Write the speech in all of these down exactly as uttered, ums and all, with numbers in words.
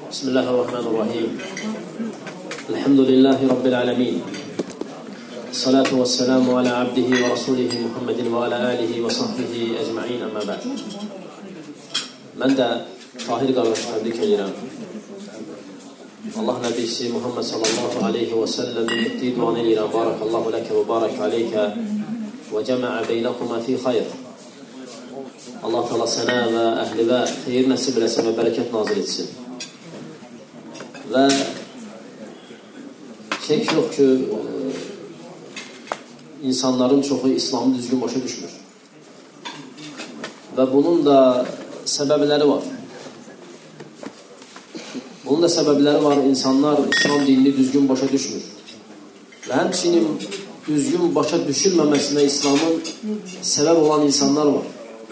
بسم الله الرحمن الرحيم الحمد لله رب العالمين الصلاة والسلام على عبده ورسوله محمد وعلى آله وصحبه أجمعين أما بعد من de Tahir qardaş təbrik edirəm. Allah Nəbisi Muhammed sallallahu aleyhi və səlləmin etdiyi duanı edirəm. Barakallahu ləkə və barak aleykə və cəməə beynəkuma fi xayr. Allah Teala sənə və əhli və xeyir nəsib eləsin və bərəkət nazil etsin. Və şək yox ki, insanların çoxu İslamı düzgün başa düşmür. Və bunun da səbəbləri var. Bunun da səbəbləri var, insanlar İslam dinini düzgün başa düşmür. Və həmçinin düzgün başa düşülməməsinə İslamın səbəb olan insanlar var.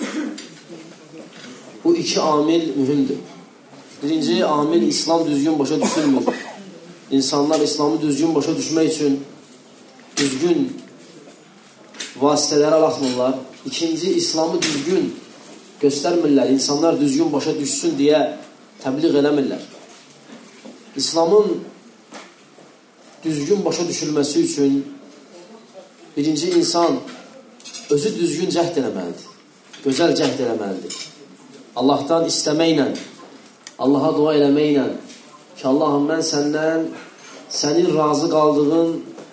Bu iki amil mühümdür. Birinci amil, İslam düzgün başa düşülmür. İnsanlar İslamı düzgün başa düşmək üçün düzgün vasitələrə baxmırlar. İkinci, İslamı düzgün göstərmirlər. İnsanlar düzgün başa düşsün deyə təbliğ eləmirlər. İslamın düzgün başa düşülməsi üçün birinci insan özü düzgün cəhd eləməlidir. Gözəl cəhd eləməlidir. Allahdan istəməklə, Allaha dua eləməklə ki, Allahım, mən səndən sənin razı qaldığın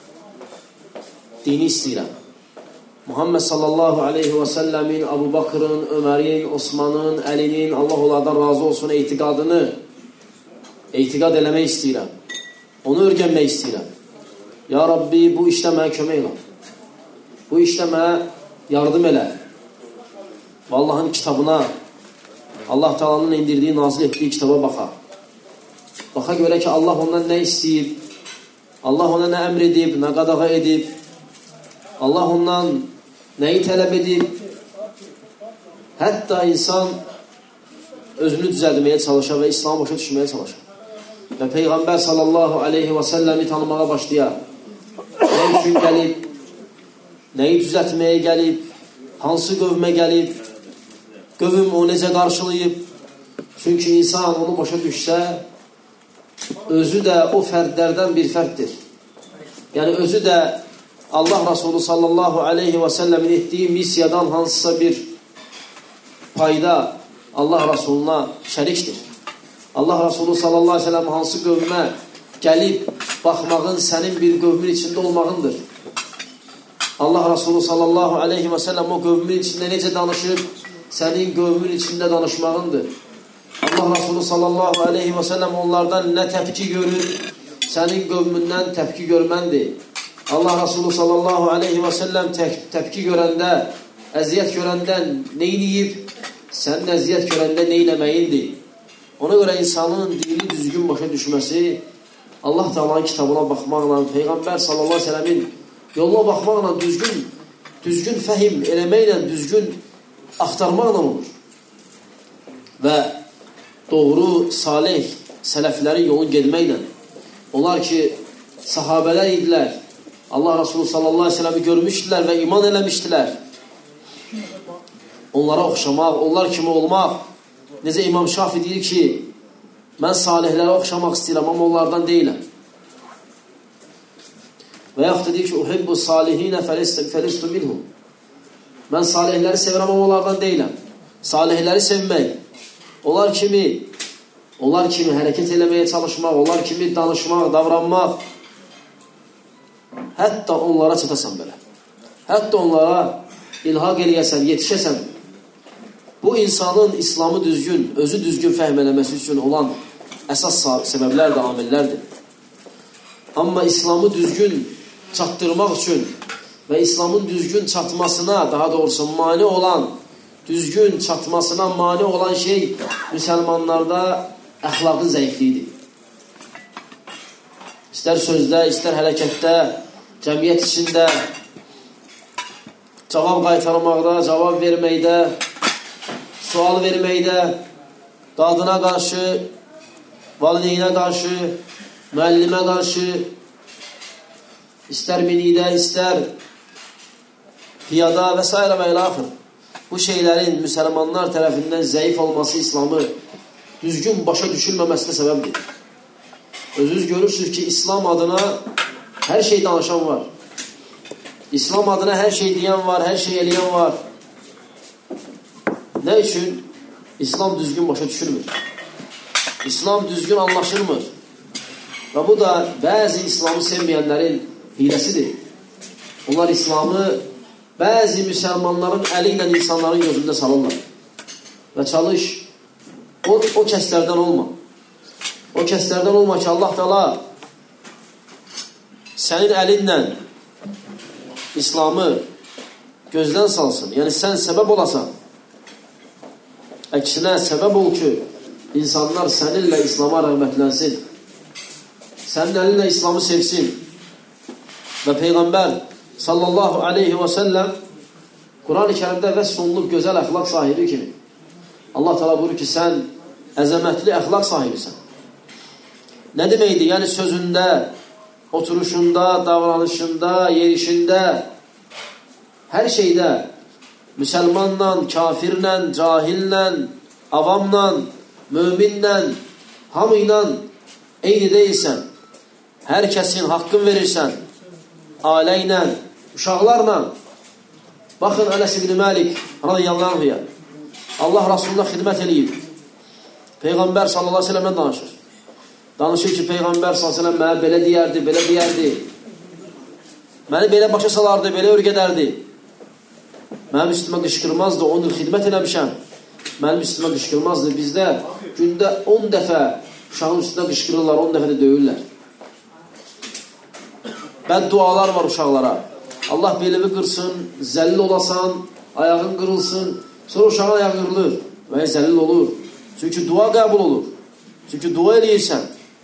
dini istəyirəm. Muhammed sallallahu aleyhi və səlləmin, Abu Bakrın, Ömərin, Osmanın, Əlinin, Allah onlardan razı olsun etiqadını etiqad eləmək istəyirəm. Onu öyrənmək istəyirəm. Ya Rabbi, bu işdə mənə kömək elə. Bu işdə mənə yardım elə. Və Allahın kitabına, Allah Teala'nın indirdiği, nazil etdiyi kitaba baxa. Baxa görə ki, Allah ondan nə istəyib, Allah ona nə əmr edib, nə qadağa edib, Allah ondan nəyi tələb edib. Hətta insan özünü düzəltməyə çalışır və İslamı başa düşməyə çalışır. Və Peyğəmbər sallallahu aleyhi və səlləmi tanımağa başlayar. Nə üçün gəlib, nəyi düzəltməyə gəlib, hansı qövmə gəlib, qövm o necə qarşılayıb. Çünki insan onu başa düşsə, özü də o fərdlərdən bir fərddir. Yəni özü də Allah Resulü sallallahu aleyhi və səlləmin etdiyi missiyadan hansısa bir payda Allah Resuluna şərikdir. Allah Resulü sallallahu aleyhi və səlləm hansı qövmə gəlib baxmağın sənin bir qövmün içində olmağındır. Allah Resulü sallallahu aleyhi və səlləm o qövmün içində necə danışıb, sənin qövmün içində danışmağındır. Allah Resulü sallallahu aleyhi və səlləm onlardan nə təpki görür, sənin qövmündən təpki görməndir. Allah Resulü sallallahu aleyhi və səlləm təpki görəndə, əziyyət görəndə neyniyib, sənin əziyyət görəndə neynəməyindir. Ona görə insanın dini düzgün başa düşməsi, Allah Teala'nın kitabına baxmaqla, Peyğəmbər sallallahu aleyhi və səlləmin yoluna baxmaqla, düzgün, düzgün fəhim eləməklə, düzgün axtarmaqla olur. Və doğru, salih, sələflərin yolunu gedməklə. Onlar ki, sahabələr idilər, Allah Resulü sallallahu aleyhi ve sellem'i görmüşdülər və iman eləmişdilər. Onlara oxşamaq, onlar kimi olmaq. Necə İmam Şafi deyir ki, mən salihlərə oxşamaq istəyirəm, amma onlardan deyiləm. Və yaxud da deyir ki, uhibbu salihinə fəlistu minhum. Mən salihləri sevirəm, amma onlardan deyiləm. Salihləri sevmək, onlar kimi, onlar kimi hərəkət eləməyə çalışmaq, onlar kimi danışmaq, davranmaq, hətta onlara çatasan belə. Hətta onlara ilhaq eləyəsən, yetişəsən. Bu insanın İslamı düzgün, özü düzgün fəhm eləməsi üçün olan əsas səbəblərdir, amillərdir. Amma İslamı düzgün çatdırmaq üçün və İslamın düzgün çatmasına, daha doğrusu mani olan, düzgün çatmasına mani olan şey müsəlmanlarda əxlaqın zəifliyidir. İstər sözdə, istər hərəkətdə, cəmiyyət içində, cavab qaytarmaqda, cavab verməkdə, sual verməkdə, qadına qarşı, valideynə qarşı, müəllimə qarşı, istər minikdə, istər piyada və s. və ilə axır. Bu şeylərin müsəlmanlar tərəfindən zəif olması İslamı düzgün başa düşülməməsinə səbəbdir. Özünüz görürsünüz ki, İslam adına hər şey danışan var. İslam adına hər şey deyən var, hər şey eləyən var. Nə üçün? İslam düzgün başa düşülmür. İslam düzgün anlaşılmır. Və bu da bəzi İslamı sevməyənlərin hiləsidir. Onlar İslamı bəzi müsəlmanların əli ilə insanların gözündə salırlar. Və çalış, o, o kəslərdən olma. O kəslərdən olma ki, Allah Teala sənin əlinlə İslamı gözdən salsın. Yəni, sən səbəb olasan. Əksinə, səbəb ol ki, insanlar səninlə İslama rəğbətlənsin. Sənin əlinlə İslamı sevsin. Və Peyğəmbər sallallahu aleyhi və səlləm Quran-ı Kərimdə vəsf olunub gözəl əxlaq sahibi kimi. Allah Teala buyurur ki, sən əzəmətli əxlaq sahibisən. Nə deməkdir? Yəni sözündə, oturuşunda, davranışında, yerişində, hər şeydə müsəlmanla, kafirlə, cahillə, avamla, möminlə, hamı ilə eyni deyilsən. Hər kəsin haqqın verirsən. Ailə ilə, uşaqlarla. Baxın, Ənəs ibn Məlik radiyallahu anhuya. Allah Rasuluna xidmət eləyib. Peyğəmbər sallallahu aleyhi ve sellemlə danışır. Danışır ki, Peyğəmbər sallallahu aleyhi ve sellem mənə belə deyərdi, belə deyərdi. Məni belə başa salardı, belə örgədərdi. Mənim üstümə qışqırmazdı, on il xidmət eləmişəm. Mənim üstümə qışqırmazdı. Bizdə gündə on dəfə uşağın üstünə qışqırırlar, on dəfə də döyürlər. Bəd dualar var uşaqlara. Allah belimi qırsın, zəllil olasan, ayağın qırılsın. Sonra uşağın ayağı qırılır və zəllil olur. Çünki dua qəbul olur. Çünki dua eləyirsən.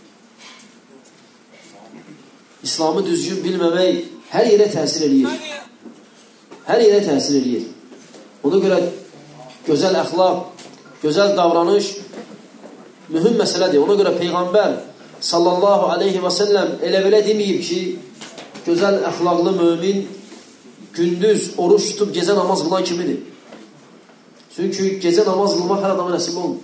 İslamı düzgün bilməmək hər yerə təsir eləyir. Hər yerə təsir eləyir. Ona görə gözəl əxlaq, gözəl davranış mühüm məsələdir. Ona görə Peyğəmbər sallallahu aleyhi və səlləm elə belə deməyib ki, gözəl əxlaqlı mömin gündüz oruç tutub gecə namaz qılan kimidir. Çünki gecə namaz qılmaq hər adama nəsib olmur.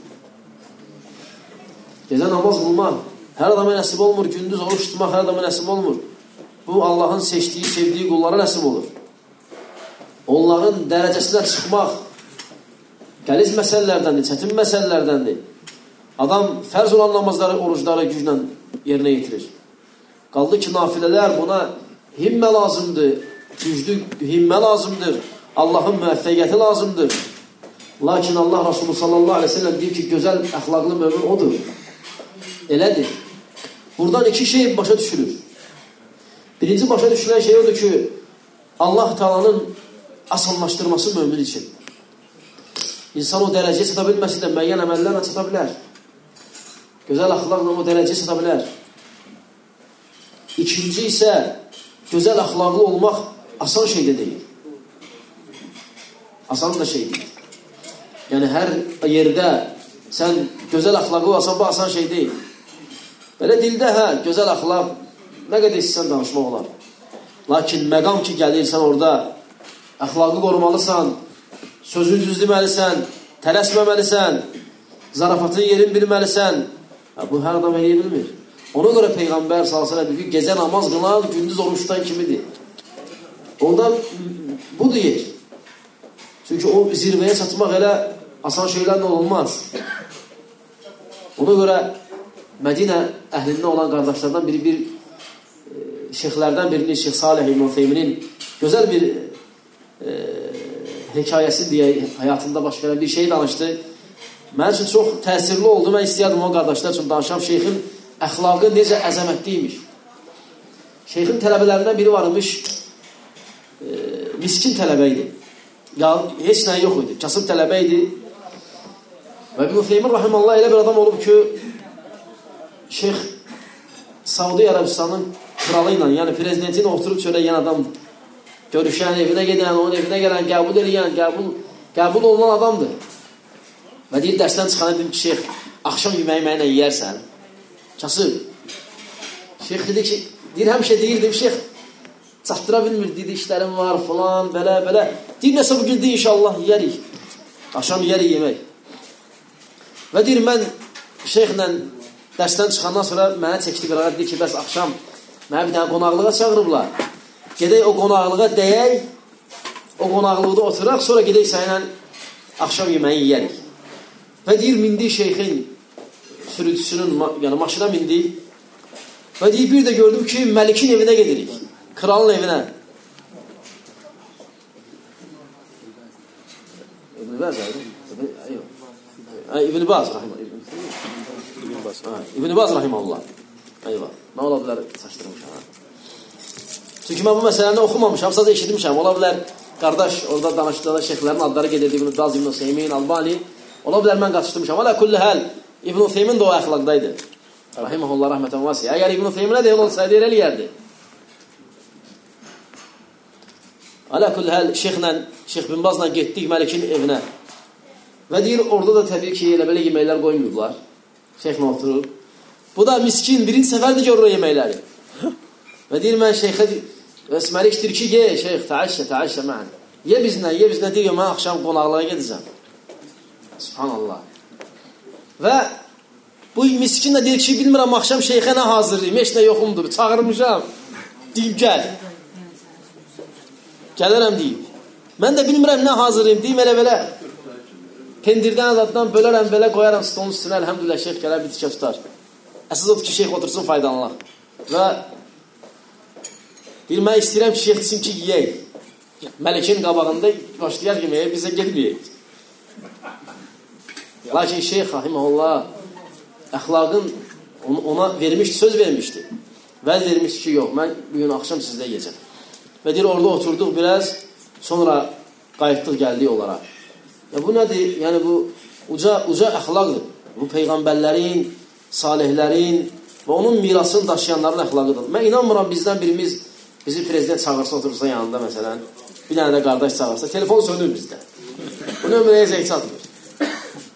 Gecə namaz qılmaq hər adama nəsib olmur. Gündüz oruç tutmaq hər adama nəsib olmur. Bu Allahın seçdiyi, sevdiyi qullara nəsib olur. Onların dərəcəsinə çıxmaq qəliz məsələlərdəndir, çətin məsələlərdəndir. Adam fərz olan namazları, orucları güclə yerinə yetirir. Qaldı ki, nafilələr buna himmə lazımdır, güclü himmə lazımdır, Allahın müvəffəqiyyəti lazımdır. Lakin Allah Rasulü sallallahu aleyhi ve sellem deyir ki, gözəl əxlaqlı mömin odur. Elədir. Buradan iki şey başa düşülür. Birinci başa düşülən şey odur ki, Allah Teala'nın asanlaşdırması mömin için. İnsan o dərəcəyə çata bilməsi də müəyyən əməllərlə çata bilər. Gözəl əxlaqla o dərəcəyə çata bilər. İkinci isə gözəl əxlaqlı olmaq asan şey də deyil. Asan da şey deyil. Yəni hər yerdə sən gözəl əxlaqlı olsan, bu asan şey deyil. Belə dildə hə, gözəl əxlaq nə qədər istəsən danışmaq olar. Lakin məqam ki gəlirsən orada, əxlaqı qorumalısan, sözünü düz deməlisən, tələsməməlisən, zarafatın yerin bilməlisən. Bu hər adam eləyə bilmir. Ona görə Peyğəmbər sallallahu əleyhi və səlləm gecə namaz qılan, gündüz oruçdan kimidir. Ondan bu deyir. Çünki o zirvəyə çatmaq elə asan şeylərlə olmaz. Ona görə Mədinə əhlində olan qardaşlardan biri bir e, şeyxlərdən birini, Şeyx Salih ibn Utheyminin gözəl bir e, hekayəsi deyə həyatında baş verən bir şey danışdı. Mənim üçün çox təsirli oldu. Mən istəyərdim o qardaşlar üçün danışam. Şeyxin əxlaqı necə əzəmətliymiş. Şeyxin tələbələrindən biri varmış, e, miskin tələbə idi. Ya, heç nə yox idi. Kasıb tələbə idi. Və İbn Utheymin rahimallah elə bir adam olub ki, Şeyx Saudi Ərəbistanın kralı ilə, yəni prezidenti ilə oturub söyləyən adam, görüşən, evinə gedən, onun evinə gələn, qəbul edən, qəbul, qəbul olunan adamdır. Və deyir, dərsdən çıxana dedim ki, Şeyx, axşam yeməyi mənlə yiyərsən. Kasıb. Şeyx dedi ki, deyir, həmişə deyirdim, Şeyx, çatdıra bilmir, dedi, işlərim var, falan, belə, belə. Deyir, nəsə bugün deyir, inşallah yiyərik. Axşam yiyərik yemək. Və deyir, mən şeyxlə dərsdən çıxandan sonra mənə çəkdi qırağa, dedi ki, bəs axşam mənə bir dənə qonaqlığa çağırıblar. Gedək o qonaqlığa dəyək, o qonaqlıqda oturaq, sonra gedək sənlə axşam yeməyi yiyərik. Və deyir, mindi şeyxin sürücüsünün, yəni maşına mindi. Və deyir, bir də gördüm ki, Məlikin evinə gedirik. Kralın evinə. İbn-i Baz, İbn-i Baz, İbn-i Baz, rahiməllah. Eyvah, nə ola bilər saçdırmışam. Çünki mən bu məsələni oxumamışam, sadəcə eşitmişəm. Ola bilər, qardaş, orada danışdıqda şeyxlərin adları gedirdi, İbn-i Baz, İbn-i Seymin, Albani. Ola bilər, mən qaçışdırmışam. Alə kulli həl, İbn-i Seymin də o əxlaqdaydı. Rahiməhullah, rəhmətən vasiyə. Əgər İbn-i Seyminə deyil olsaydı, elə eləyərdi. Alə kulli həl, şeyxlə, Şeyx bin Bazla getdik Məlikin evinə. Və deyir, orada da təbii ki, elə belə yeməklər qoymuyorlar. Şeyxlə oturur. Bu da miskin, birinci səfərdir görür o yeməkləri. Və deyir, mən şeyxə, Məlik deyir ki, ye, şeyx, təəşşə, təəşşə mən. Ye bizlə, ye bizlə, deyir, mən axşam qonaqlığa gedəcəm. Subhanallah. Və bu miskin də deyir ki, bilmirəm, axşam şeyxə nə hazırlayım, heç nə yoxumdur, çağırmışam. Deyib, gəl. Gəlirəm, deyib. Mən də bilmirəm, nə hazırlayım, deyim, elə belə. Pendirdən azaddan bölərəm, belə qoyarəm stolun üstünə, əlhəmdülillah, şeyx gələr, bir tikə tutar. Əsas odur ki, şeyx otursun, faydalanlar. Və deyir, mən istəyirəm ki, şeyx desin ki, yiyək. Məlikin qabağında başlayar yeməyə, bizə gelməyək. Lakin şeyx, rahiməhullah, əxlaqın ona vermişdi, söz vermişdi. Vəd vermişdi ki, yox, mən bugün axşam sizdə yiyəcəm. Və deyir, orada oturduq biraz, sonra qayıtdıq, gəldik onlara. Ya bu nədir? Yəni bu uca, uca əxlaqdır. Bu peyğəmbərlərin, salihlərin və onun mirasını daşıyanların əxlaqıdır. Mən inanmıram bizdən birimiz bizi prezident çağırsa, oturursa yanında məsələn, bir dənə də qardaş çağırsa, telefon sönür bizdə. Bu nömrəyə zəng çatmır.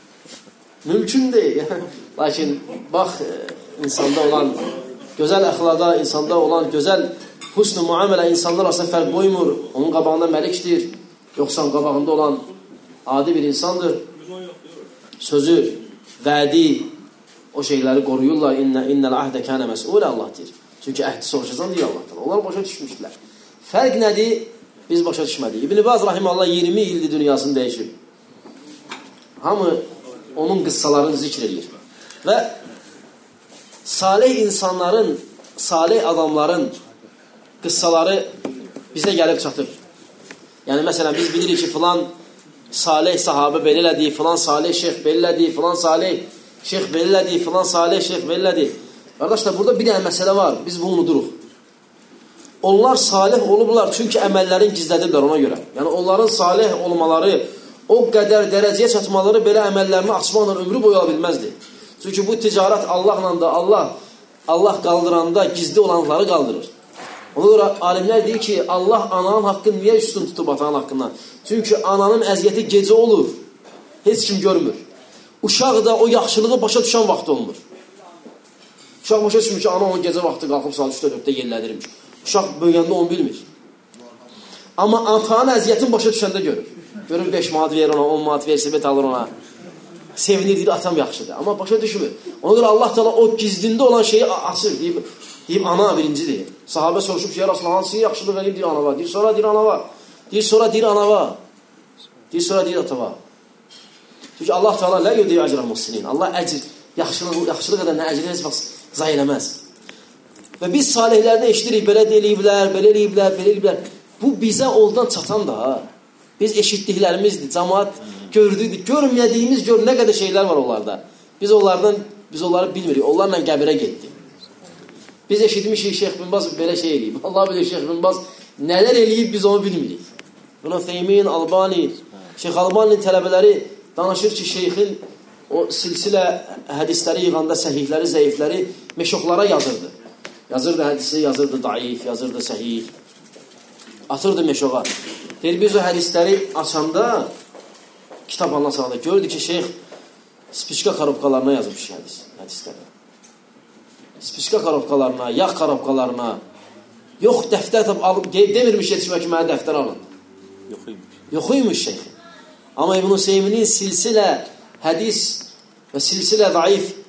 Mümkün deyil. Lakin bax, insanda olan gözəl əxlaqa, insanda olan gözəl husn-u muamələ insanlar arasında fərq qoymur. Onun qabağında məlikdir, yoxsa qabağında olan adi bir insandır. Sözü, vədi, o şeyləri qoruyurlar. İnnə, innəl əhdə kənə məs'ulə, Allah deyir. Çünki əhdi soruşacaq deyir Allah'tan. Onlar başa düşmüşdülər. Fərq nədir? Biz başa düşmədik. İbn-i Baz rahiməllah iyirmi ildir dünyasını dəyişib. Hamı onun qıssalarını zikr edir. Və salih insanların, salih adamların qıssaları bizə gəlib çatır. Yəni, məsələn, biz bilirik ki, filan salih sahabə belədir, filan salih şeyx belədir, filan salih şeyx belədir, filan salih şeyx belədir. Qardaşlar, burada bir dənə məsələ var, biz bunu unuduruq. Onlar salih olublar, çünki əməllərin gizlədirlər ona görə. Yəni, onların salih olmaları, o qədər dərəcəyə çatmaları belə əməllərini açmaqla ömrü boyu ola bilməzdi. Çünki bu ticarət Allahla da Allah, Allah qaldıranda gizli olanları qaldırır. Ona görə alimlər deyir ki, Allah ananın haqqını niyə üstün tutub atanın haqqından? Çünki ananın əziyyəti gecə olur, heç kim görmür. Uşaq da o yaxşılığı başa düşən vaxt olmur. Uşaq başa düşmür ki, ana onun gecə vaxtı qalxıb saat üçdə dörddə yerlədirmiş. Uşaq böyüyəndə onu bilmir. Amma atanın əziyyətini başa düşəndə görür. Görür beş manat verir ona, on manat verir, sebet alır ona. Sevinir, deyir, atam yaxşıdır. Amma başa düşmür. Ona görə Allah Teala o gizlində olan şeyi açır, deyib, deyib ana birinci deyir. Sahabə soruşub ki, ya Rasulullah, hansı yaxşılıq verib, deyir, ana var. Deyir, sonra deyir, ana var. Deyir, sonra deyir, ana var. Deyir, sonra deyir, ata var. Çünki Allah Teala lə yudiyu əcrə muhsinin. Allah əcr, yaxşılıq, yaxşılıq qədər nə əcri heç vaxt zay eləməz. Və biz salihlərdən eşitirik, belə deyiliblər, belə eləyiblər, belə eləyiblər. Bu bizə oldan çatan da, biz eşitdiklərimizdir, cəmaat gördüydük, görmədiyimiz gör, nə qədər şeylər var onlarda. Biz onlardan, biz onları bilmirik, onlarla qəbirə getdik. Biz eşitmişik, Şeyx bin Baz belə şey eləyib. Allah bilir, Şeyx bin Baz nələr eləyib, biz onu bilmirik. Buna Theymin, Albani, Şeyx Albani'nin tələbələri danışır ki, Şeyxin o silsilə hədisləri yığanda səhihləri, zəifləri meşoqlara yazırdı. Yazırdı hədisi, yazırdı daif, yazırdı səhih. Atırdı meşoqa. Deyir, biz o hədisləri açanda, kitab anlasanda gördü ki, Şeyx spiçka korobkalarına yazmış hədis, hədisləri. Spiçka korobkalarına, yağ korobkalarına, yox dəftər alıb, demirmiş yetişmə ki, mənə dəftər alın. Yoxuymuş. Yoxuymuş Şeyx. Amma İbn-i Seyminin silsilə hədis və silsilə daif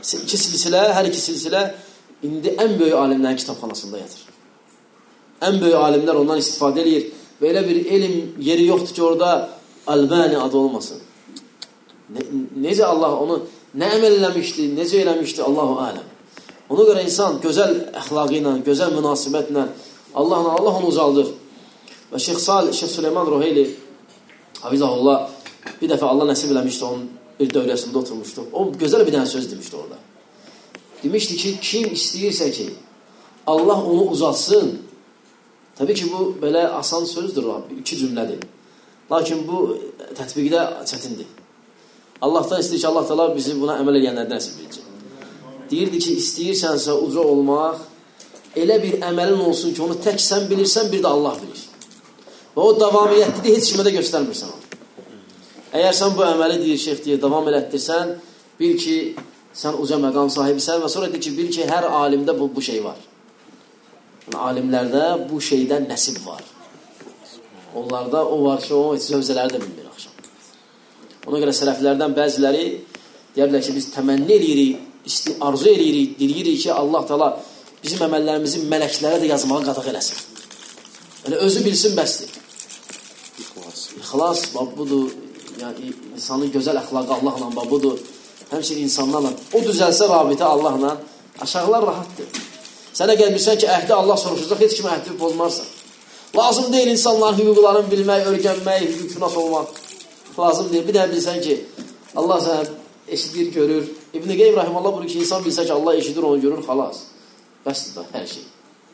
iki silsilə, hər iki silsilə indi ən böyük alimlərin kitabxanasında yatır. Ən böyük alimlər ondan istifadə edir. Belə bir elm yeri yoxdur ki, orada Albani adı olmasın. Ne, necə Allah onu nə əməl eləmişdi, necə eləmişdi, Allahu aləm. Ona görə insan gözəl əxlaqı ilə, gözəl münasibətlə Allahla, Allah onu uzaldır. Və Şeyx Salih, Şeyx Süleyman Ruheyli Hafizahullah bir dəfə Allah nəsib eləmişdi, onun bir dövrəsində oturmuşdu. O gözəl bir dənə söz demişdi orada. Demişdi ki, kim istəyirsə ki, Allah onu uzatsın. Təbii ki, bu belə asan sözdür, iki cümlədir. Lakin bu tətbiqdə çətindir. Allahdan istəyir ki, Allah təala bizi buna əməl edənlərdən nəsib edəcək. Deyirdi ki, istəyirsənsə uca olmaq, elə bir əməlin olsun ki, onu tək sən bilirsən, bir də Allah bilir. Və o davamiyyətlidir, heç kimə də göstərmirsən onu. Əgər sən bu əməli deyir, şeyx deyir, davam elətdirsən, bil ki, sən uca məqam sahibisən və sonra deyir ki, bil ki, hər alimdə bu, bu şey var. Yəni, alimlərdə bu şeydən nəsib var. Onlarda o var ki, o sövzələri də bilmir axşam. Ona görə sələflərdən bəziləri deyərlər ki, biz təmənni eləyirik, arzu eləyirik, deyirik ki, Allah təala bizim əməllərimizi mələklərə də yazmağa qadağ eləsin. Yəni, özü bilsin bəsdir. İxlas. İxlas, bax, budur. Yəni, insanın gözəl əxlaqı Allahla, bax, budur. Həmçinin insanlarla. O düzəlsə rabitə Allahla, aşağılar rahatdır. Sən əgər bilsən ki, əhdi Allah soruşacaq, heç kimi əhdi pozmarsan. Lazım deyil insanların hüquqlarını bilmək, örgənmək, hüquqşünas olmaq. Lazım deyil. Bir də bilsən ki, Allah sənə eşidir, görür. İbn-i Qeym Rahimallah buyurur ki, insan bilsə ki, Allah eşidir, onu görür, xalas. Bəsdir da, hər şey.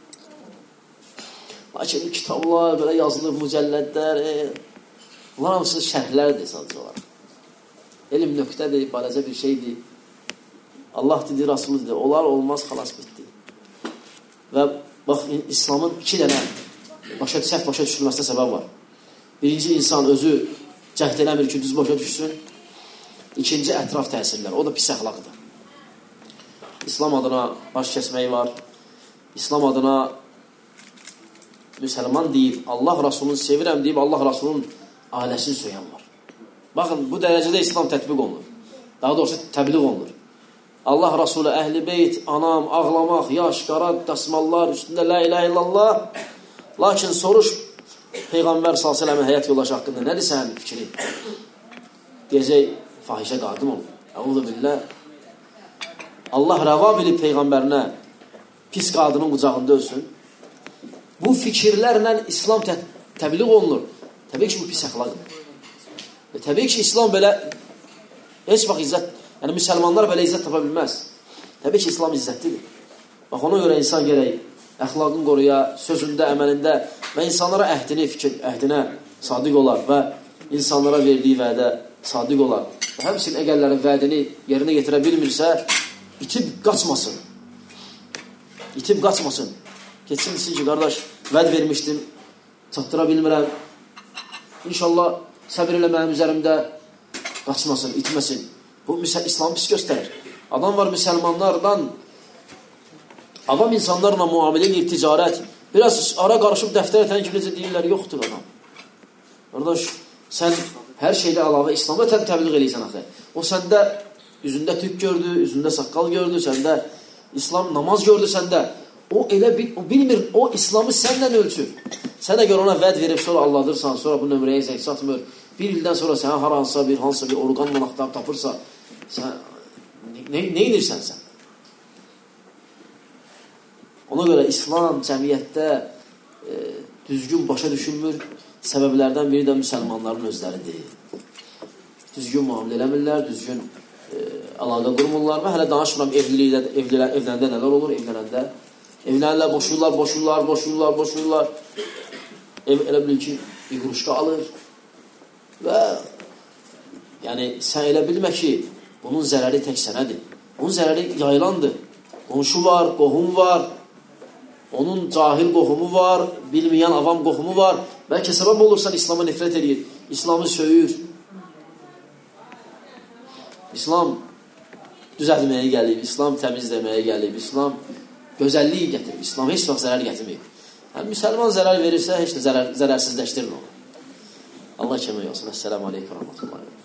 Lakin kitablar, belə yazılır, mücəllədlər, e, bunlar hamısı şərhlərdir sadəcə olaraq. Elm nöqtədir, balaca bir şeydir. Allah dedi, Rasulü dedi, onlar olmaz, xalas bitdi. Və bax, İslamın iki dənə başa, səhv başa düşülməsinə səbəb var. Birinci, insan özü cəhd eləmir ki, düz başa düşsün. İkinci, ətraf təsirlər. O da pis əxlaqdır. İslam adına baş kəsmək var. İslam adına müsəlman deyib, Allah Rasulunu sevirəm deyib, Allah Rasulunun ailəsini söyən var. Baxın, bu dərəcədə İslam tətbiq olunur. Daha doğrusu təbliğ olunur. Allah Rasulü, əhl-i beyt, anam, ağlamaq, yaş, qara, dəsmallar, üstündə la ilahe illallah. Lakin soruş, Peyğəmbər sallallahu əleyhi və səlləm həyat yolaşı haqqında nədir sənin fikri? Deyəcək, fahişə qadın olur. Əuzu billah. Allah rəva bilib Peyğəmbərinə pis qadının qucağında ölsün. Bu fikirlərlə İslam tə təbliğ olunur. Təbii ki, bu pis əxlaqdır. E, təbii ki, İslam belə heç vaxt izzət, yəni müsəlmanlar belə izzət tapa bilməz. Təbii ki, İslam izzətlidir. Bax, ona görə insan gərək əxlaqını qoruya, sözündə, əməlində və insanlara əhdini, fikir, əhdinə sadiq olar və insanlara verdiyi vədə sadiq olar. Və həmçinin əgərlərin vədini yerinə getirə bilmirsə, itib qaçmasın. İtib qaçmasın. Keçsin desin ki, qardaş, vəd vermişdim, çatdıra bilmirəm. İnşallah səbir elə mənim üzərimdə qaçmasın, itməsin. Bu, İslam pis göstərir. Adam var müsəlmanlardan, avam insanlarla müamilə edir, ticarət. Biraz ara qarışıb dəftərə tən kimi necə deyirlər, yoxdur adam. Qardaş, sən hər şeydə əlavə İslamda tə təbliğ eləyirsən axı. O səndə üzündə tük gördü, üzündə saqqal gördü, səndə İslam namaz gördü səndə. O elə bil, o bilmir, o İslamı səndən ölçür. Sən əgər ona vəd verib, sonra alladırsan, sonra bu nömrəyə zəng satmır, bir ildən sonra sənə har hansısa bir, hansısa bir orqanla axtarıb tapırsa, sən nə, nə edirsən sən? Ona görə İslam cəmiyyətdə e, düzgün başa düşülmür, səbəblərdən biri də müsəlmanların özləridir. Düzgün müamilə eləmirlər, düzgün e, əlaqə qurmurlar və hələ danışmıram evlilikdə, evlilər, evləndə nələr olur, evlənəndə. Evlənirlər, boşurlar, boşurlar, boşurlar, boşurlar. Ev elə bilir ki, bir quruşqa alır və yəni sən elə bilmə ki, bunun zərəri tək sənədir. Bunun zərəri yayılandır. Qonşu var, qohum var, onun cahil qohumu var, bilməyən avam qohumu var. Bəlkə səbəb olursan İslam'a nifrət edir, İslam'ı söyür. İslam düzəlməyə gəlib, İslam təmizləməyə gəlib, İslam gözəlliyi gətirib, İslam heç vaxt zərər gətirməyib. Yəni, müsəlman zərər verirsə, heç də zərər, zərərsizləşdirir onu. Allah kəmək olsun. Əssəlamu aleykum və rəhmətullah.